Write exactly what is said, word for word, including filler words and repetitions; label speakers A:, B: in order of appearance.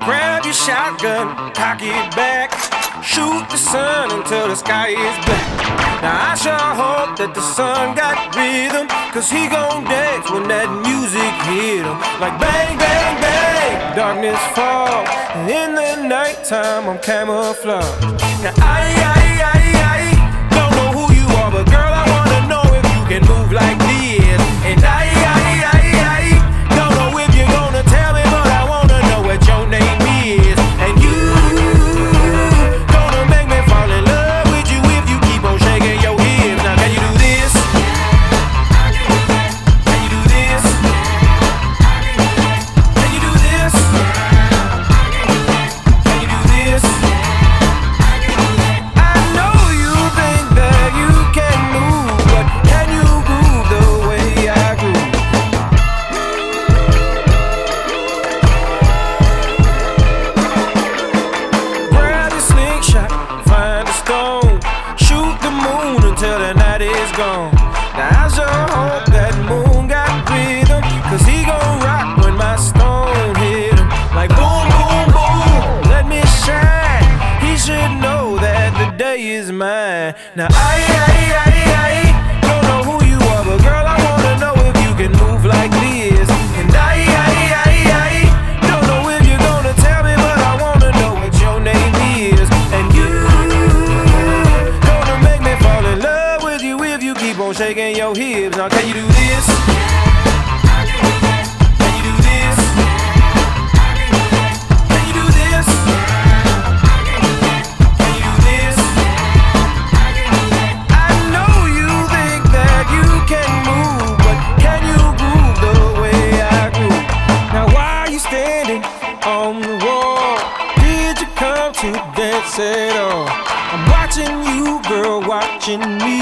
A: Grab your shotgun, cock it back, shoot the sun until the sky is black. Now I sure hope that the sun got rhythm, cause he gon' dance when that music hit him. Like bang, bang, bang, darkness fall, and in the nighttime I'm camouflaged. Now I, I, I, I don't know who you are, but girl I wanna know if you can move like this. And I, I, I, I don't know if you're gonna tell me, but I wanna know what your name is. And you gonna make me fall in love with you if you keep on shaking your hips. Now can you do this? Can you do this? Can you do this? Can you do this? I know you think that you can move, but can you groove the way I groove? Grab your slingshot, find a stone, shoot the moon until the night is gone. Now I sure hope that moon got rhythm, cause he gon' rock when my stone hit him. Like boom, boom, boom, let me shine. He should know that the day is mine. Now I, I, I, I don't know who you are, but girl I wanna know if you can move like this. And I, I, I, I don't know if you're gonna tell me, but I wanna know what your name is. And you gonna make me fall in love with you if you keep on shaking your hips. Now can you do this? Can you do this? Can you do this? Can you do this? I know you think that you can move, but can you groove the way I groove? Now why are you standing on the wall? Did you come to dance at all? I'm watching you, girl, watching me.